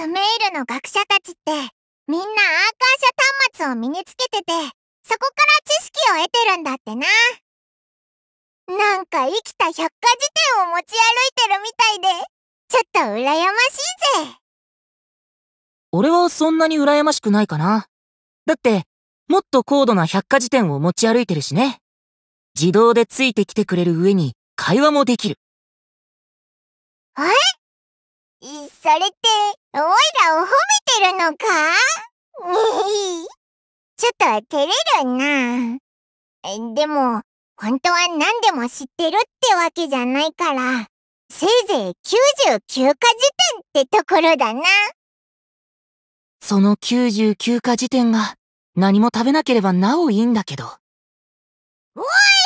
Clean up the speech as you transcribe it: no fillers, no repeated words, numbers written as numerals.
スメールの学者たちって、みんなアーカーシャ端末を身につけてて、そこから知識を得てるんだってな。なんか生きた百科事典を持ち歩いてるみたいで、ちょっと羨ましいぜ。 俺はそんなに羨ましくないかな。だって、もっと高度な百科事典を持ち歩いてるしね。自動でついてきてくれる上に会話もできる。 それって、おいらを褒めてるのか？ちょっと照れるな。でも、本当は何でも知ってるってわけじゃないから、せいぜい99科事典ってところだな。 その99科事典が何も食べなければなおいいんだけど。 おい！